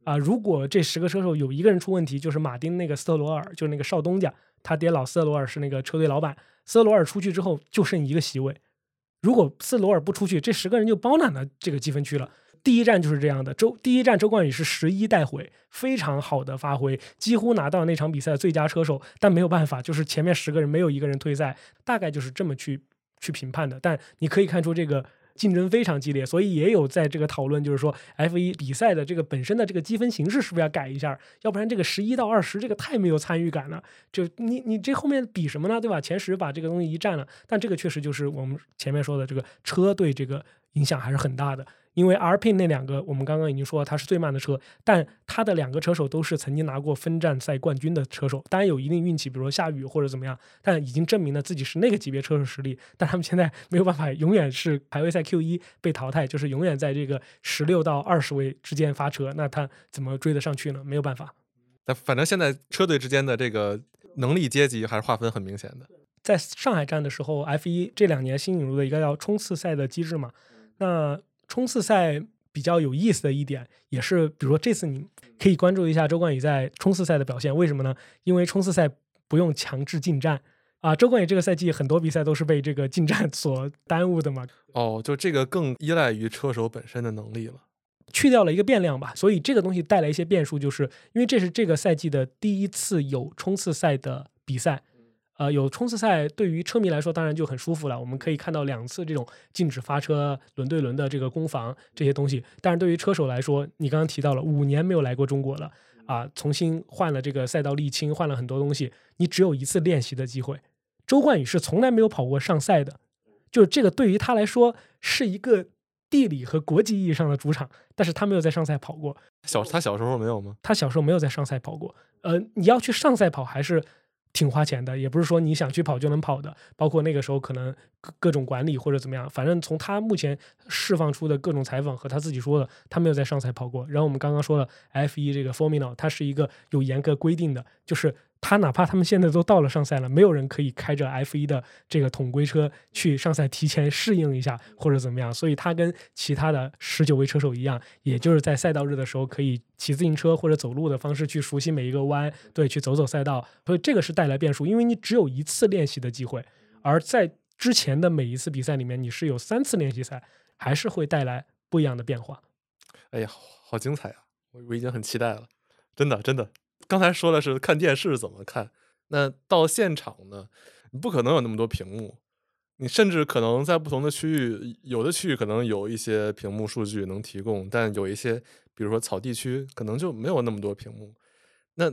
啊、如果这十个车手有一个人出问题，就是马丁那个斯特罗尔，就是那个少东家，他爹老斯特罗尔是那个车队老板，斯特罗尔出去之后就剩一个席位，如果斯特罗尔不出去，这十个人就包揽了这个积分区了。第一站就是这样的，周第一站周冠宇是十一带回，非常好的发挥，几乎拿到那场比赛最佳车手，但没有办法，就是前面十个人没有一个人退赛，大概就是这么去去评判的。但你可以看出这个竞争非常激烈，所以也有在这个讨论，就是说 F 一 比赛的这个本身的这个积分形式是不是要改一下，要不然这个十一到二十这个太没有参与感了，就你你这后面比什么呢，对吧？前十把这个东西一占了，但这个确实就是我们前面说的这个车对这个影响还是很大的。因为 R P 那两个我们刚刚已经说了，它是最慢的车，但它的两个车手都是曾经拿过分站赛冠军的车手，当然有一定运气，比如说下雨或者怎么样，但已经证明了自己是那个级别车手实力。但他们现在没有办法，永远是排位赛 Q 一 被淘汰，就是永远在这个十六到二十位之间发车，那他怎么追得上去呢？没有办法。 但反正现在车队之间的这个能力阶级还是划分很明显的。 在上海站的时候 F 一 这两年新引入的一个叫冲刺赛的机制嘛，那冲刺赛比较有意思的一点，也是比如说这次你可以关注一下周冠宇在冲刺赛的表现。为什么呢？因为冲刺赛不用强制进站啊，周冠宇这个赛季很多比赛都是被这个进站所耽误的嘛。 哦，就这个更依赖于车手本身的能力了， 去掉了一个变量吧，所以这个东西带来一些变数，就是因为这是这个赛季的第一次有冲刺赛的比赛。呃，有冲刺赛对于车迷来说当然就很舒服了，我们可以看到两次这种禁止发车轮对轮的这个攻防这些东西。但是对于车手来说，你刚刚提到了五年没有来过中国了啊，重新换了这个赛道沥青，换了很多东西，你只有一次练习的机会。周冠宇是从来没有跑过上赛的，就是这个对于他来说是一个地理和国际意义上的主场，但是他没有在上赛跑过。 小他小时候没有吗？ 他小时候没有在上赛跑过。呃，你要去上赛跑还是挺花钱的，也不是说你想去跑就能跑的，包括那个时候可能各各种管理或者怎么样，反正从他目前释放出的各种采访和他自己说的，他没有在上赛跑过。然后我们刚刚说了 F 一 这个 Formula 它是一个有严格规定的，就是他哪怕他们现在都到了上赛了，没有人可以开着 F 一 的这个统规车去上赛提前适应一下或者怎么样，所以他跟其他的十九位车手一样，也就是在赛道日的时候可以骑自行车或者走路的方式去熟悉每一个弯，对，去走走赛道。所以这个是带来变数，因为你只有一次练习的机会，而在之前的每一次比赛里面你是有三次练习赛，还是会带来不一样的变化。 哎呀，好精彩啊，我已经很期待了，真的真的。刚才说的是看电视怎么看，那到现场呢，你不可能有那么多屏幕，你甚至可能在不同的区域，有的区域可能有一些屏幕数据能提供，但有一些比如说草地区可能就没有那么多屏幕。那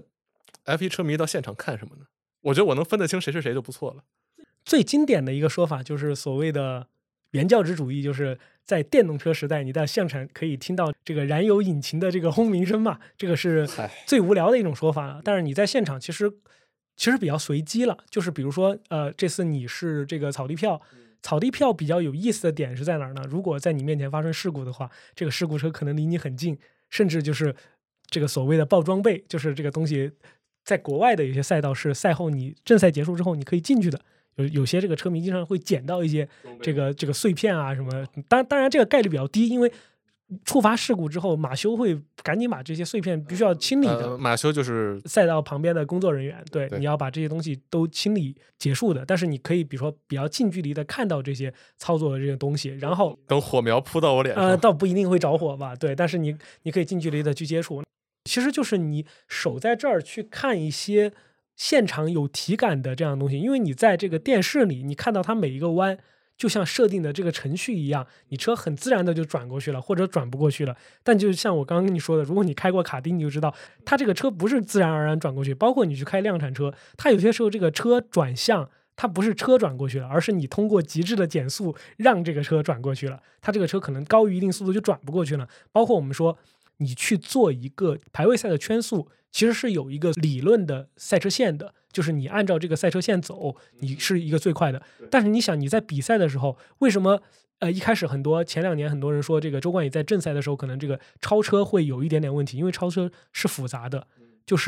F 一 车迷到现场看什么呢？我觉得我能分得清谁是谁就不错了。 最经典的一个说法就是所谓的原教旨主义，就是在电动车时代你在现场可以听到这个燃油引擎的这个轰鸣声嘛，这个是最无聊的一种说法了。但是你在现场其实其实比较随机了，就是比如说呃，这次你是这个草地票，草地票比较有意思的点是在哪儿呢？如果在你面前发生事故的话，这个事故车可能离你很近，甚至就是这个所谓的爆装备，就是这个东西在国外的有些赛道是赛后你正赛结束之后你可以进去的，有有些这个车迷经常会捡到一些这个这个碎片啊什么，当当然这个概率比较低，因为触发事故之后马修会赶紧把这些碎片必须要清理的、 呃、马修就是赛道旁边的工作人员， 对, 对你要把这些东西都清理结束的，但是你可以比如说比较近距离的看到这些操作的这些东西，然后等火苗扑到我脸上， 呃，倒不一定会着火吧，对，但是你你可以近距离的去接触，其实就是你守在这儿去看一些现场有体感的这样的东西，因为你在这个电视里你看到它每一个弯就像设定的这个程序一样，你车很自然的就转过去了或者转不过去了，但就像我刚刚跟你说的，如果你开过卡丁你就知道它这个车不是自然而然转过去，包括你去开量产车，它有些时候这个车转向它不是车转过去了，而是你通过极致的减速让这个车转过去了，它这个车可能高于一定速度就转不过去了。包括我们说你去做一个排位赛的圈速，其实是有一个理论的赛车线的，就是你按照这个赛车线走你是一个最快的，但是你想你在比赛的时候为什么呃一开始很多前两年很多人说这个周冠宇在正赛的时候可能这个超车会有一点点问题，因为超车是复杂的，就是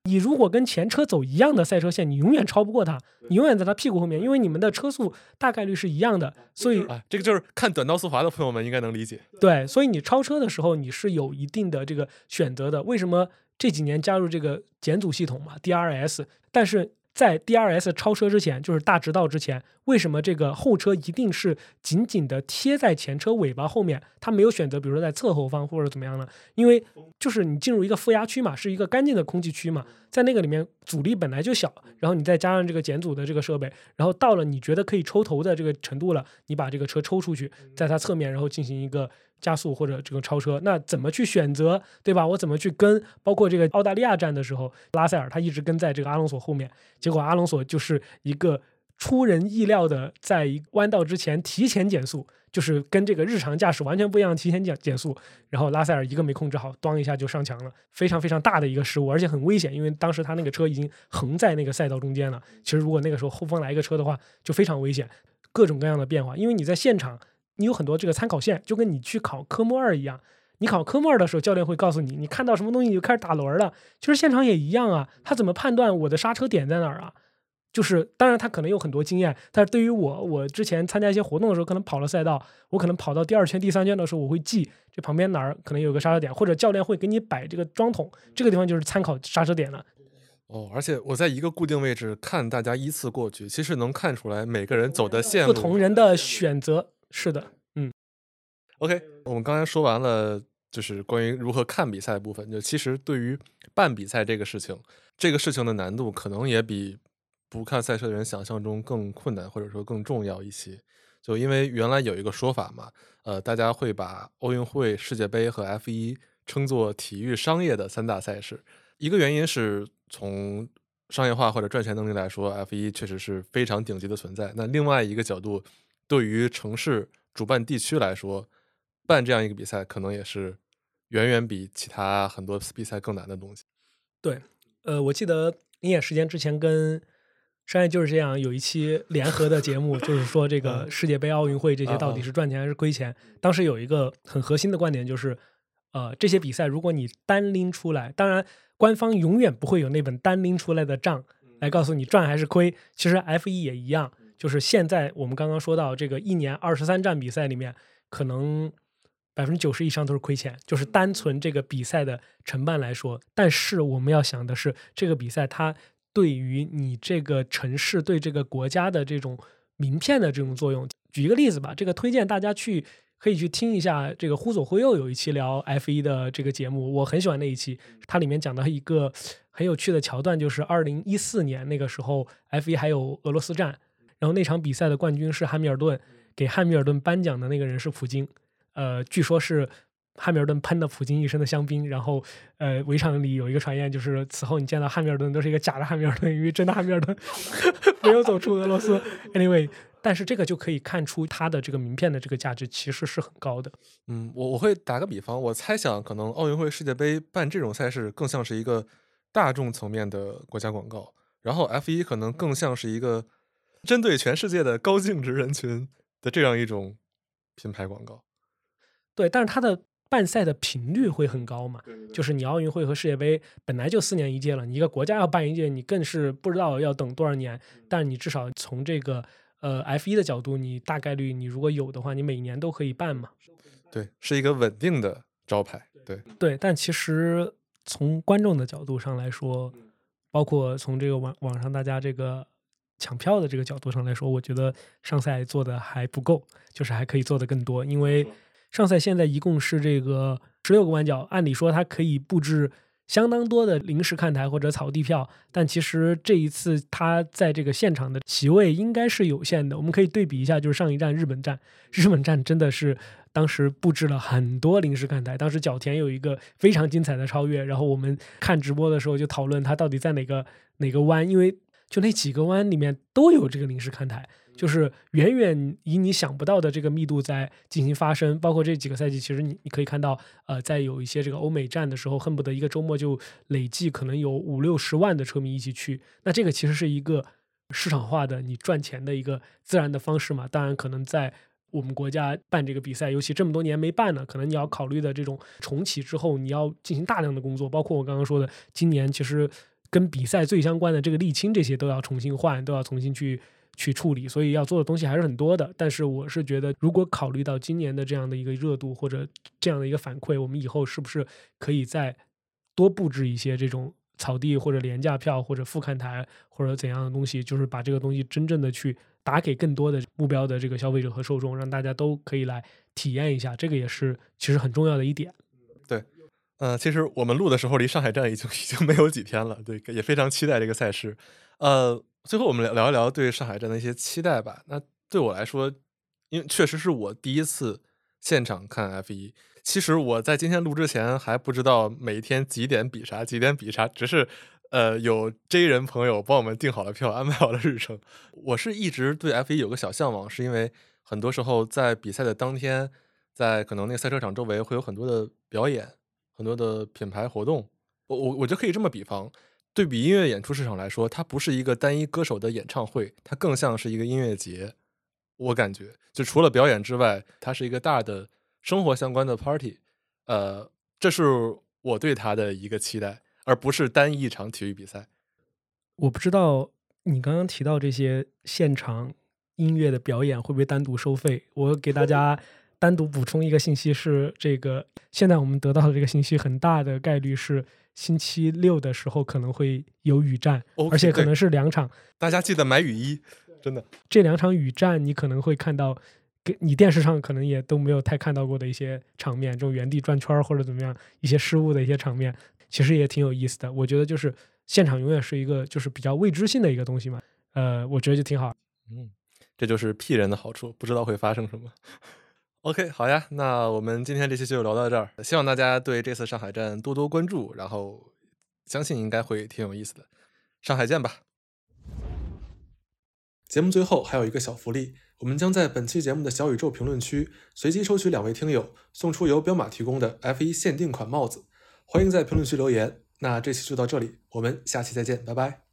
你如果跟前车走一样的赛车线，你永远超不过他，你永远在他屁股后面，因为你们的车速大概率是一样的，所以啊，这个就是看短道速滑的朋友们应该能理解。 对，所以你超车的时候你是有一定的这个选择的。为什么这几年加入这个减阻系统嘛 ，D R S， 但是在 D R S 超车之前，就是大直道之前，为什么这个后车一定是紧紧的贴在前车尾巴后面？它没有选择，比如说在侧后方或者怎么样呢？因为就是你进入一个负压区嘛，是一个干净的空气区嘛，在那个里面阻力本来就小，然后你再加上这个减阻的这个设备，然后到了你觉得可以抽头的这个程度了，你把这个车抽出去，在它侧面，然后进行一个加速或者这个超车，那怎么去选择，对吧？我怎么去跟？包括这个澳大利亚站的时候，拉塞尔他一直跟在这个阿隆索后面，结果阿隆索就是一个出人意料的，在一弯道之前提前减速，就是跟这个日常驾驶完全不一样，提前减减速，然后拉塞尔一个没控制好，咣一下就上墙了，非常非常大的一个失误，而且很危险，因为当时他那个车已经横在那个赛道中间了。其实如果那个时候后方来一个车的话，就非常危险，各种各样的变化，因为你在现场。你有很多这个参考线，就跟你去考科目二一样。你考科目二的时候，教练会告诉你，你看到什么东西你就开始打轮了。其实现场也一样啊，他怎么判断我的刹车点在哪儿啊？就是当然他可能有很多经验，但是对于我，我之前参加一些活动的时候，可能跑了赛道，我可能跑到第二圈、第三圈的时候，我会记这旁边哪儿可能有个刹车点，或者教练会给你摆这个桩桶，这个地方就是参考刹车点了。 哦，而且我在一个固定位置看大家依次过去，其实能看出来每个人走的线路， 不同人的选择。是的，嗯 ，OK， 我们刚才说完了，就是关于如何看比赛的部分。就其实对于办比赛这个事情，这个事情的难度可能也比不看赛车的人想象中更困难，或者说更重要一些。就因为原来有一个说法嘛，呃，大家会把奥运会、世界杯和 F 一 称作体育商业的三大赛事。一个原因是从商业化或者赚钱能力来说 ，F 一 确实是非常顶级的存在。那另外一个角度，对于城市主办地区来说，办这样一个比赛可能也是远远比其他很多比赛更难的东西。 对，呃，我记得鹰眼时间之前跟商业就是这样有一期联合的节目，就是说这个世界杯、奥运会这些到底是赚钱还是亏钱。当时有一个很核心的观点就是，呃，这些比赛如果你单拎出来，当然官方永远不会有那本单拎出来的账来告诉你赚还是亏。其实 F 一 也一样。就是现在我们刚刚说到这个一年二十三站比赛里面，可能百分之九十以上都是亏钱，就是单纯这个比赛的承办来说。但是我们要想的是，这个比赛它对于你这个城市、对这个国家的这种名片的这种作用。举一个例子吧，这个推荐大家去可以去听一下，这个忽左忽右有一期聊 F 一 的这个节目，我很喜欢那一期，它里面讲到一个很有趣的桥段，就是二零一四年那个时候 F 一 还有俄罗斯站。然后那场比赛的冠军是汉密尔顿，给汉密尔顿颁奖的那个人是普京，呃，据说是汉密尔顿喷了普京一身的香槟，然后呃，围场里有一个传言，就是此后你见到汉密尔顿都是一个假的汉密尔顿，因为真的汉密尔顿没有走出俄罗斯。Anyway， 但是这个就可以看出他的这个名片的这个价值其实是很高的。 嗯，我我会打个比方，我猜想可能奥运会、世界杯办这种赛事更像是一个大众层面的国家广告，然后 F 一 可能更像是一个针对全世界的高净值人群的这样一种品牌广告。 对，但是它的办赛的频率会很高嘛，就是你奥运会和世界杯本来就四年一届了，你一个国家要办一届，你更是不知道要等多少年。但你至少从这个呃 F 一 的角度，你大概率你如果有的话，你每年都可以办嘛。 对，是一个稳定的招牌。对对，但其实从观众的角度上来说，包括从这个网网上大家这个抢票的这个角度上来说，我觉得上赛做的还不够，就是还可以做的更多。因为上赛现在一共是这个十六个弯角，按理说它可以布置相当多的临时看台或者草地票，但其实这一次它在这个现场的席位应该是有限的。我们可以对比一下，就是上一站日本站，日本站真的是当时布置了很多临时看台，当时角田有一个非常精彩的超越，然后我们看直播的时候就讨论它到底在哪个哪个弯，因为就那几个弯里面都有这个临时看台，就是远远以你想不到的这个密度在进行发生。包括这几个赛季，其实你你可以看到，呃，在有一些这个欧美站的时候，恨不得一个周末就累计可能有五六十万的车迷一起去。那这个其实是一个市场化的你赚钱的一个自然的方式嘛。当然，可能在我们国家办这个比赛，尤其这么多年没办了，可能你要考虑的这种重启之后，你要进行大量的工作，包括我刚刚说的，今年其实跟比赛最相关的这个沥青这些都要重新换，都要重新去去处理，所以要做的东西还是很多的。但是我是觉得，如果考虑到今年的这样的一个热度或者这样的一个反馈，我们以后是不是可以再多布置一些这种草地或者廉价票或者副看台或者怎样的东西，就是把这个东西真正的去打给更多的目标的这个消费者和受众，让大家都可以来体验一下，这个也是其实很重要的一点。 对，嗯、呃，其实我们录的时候离上海站已经已经没有几天了，对，也非常期待这个赛事。呃，最后我们聊聊一聊对上海站的一些期待吧。那对我来说，因为确实是我第一次现场看 F 一，其实我在今天录之前还不知道每一天几点比啥，几点比啥，只是呃有 J 人朋友帮我们订好了票，安排好了日程。我是一直对 F 一有个小向往，是因为很多时候在比赛的当天，在可能那个赛车场周围会有很多的表演，很多的品牌活动。我我我就可以这么比方，对比音乐演出市场来说，它不是一个单一歌手的演唱会，它更像是一个音乐节。我感觉就除了表演之外，它是一个大的生活相关的 party。呃，这是我对它的一个期待，而不是单一一场体育比赛。 我不知道你刚刚提到这些现场音乐的表演会不会单独收费？我给大家单独补充一个信息是，这个现在我们得到的这个信息很大的概率是星期六的时候可能会有雨战， Okay, 而且可能是两场。 大家记得买雨衣，真的。 这两场雨战你可能会看到，你电视上可能也都没有太看到过的一些场面，这种原地转圈或者怎么样一些失误的一些场面，其实也挺有意思的。我觉得就是现场永远是一个就是比较未知性的一个东西嘛，呃，我觉得就挺好。 嗯，这就是 P 人的好处，不知道会发生什么。OK， 好呀，那我们今天这期就聊到这儿，希望大家对这次上海站多多关注，然后相信应该会挺有意思的。上海见吧。 节目最后还有一个小福利，我们将在本期节目的小宇宙评论区随机抽取两位听友，送出由彪马提供的 F 一 限定款帽子，欢迎在评论区留言。那这期就到这里，我们下期再见，拜拜。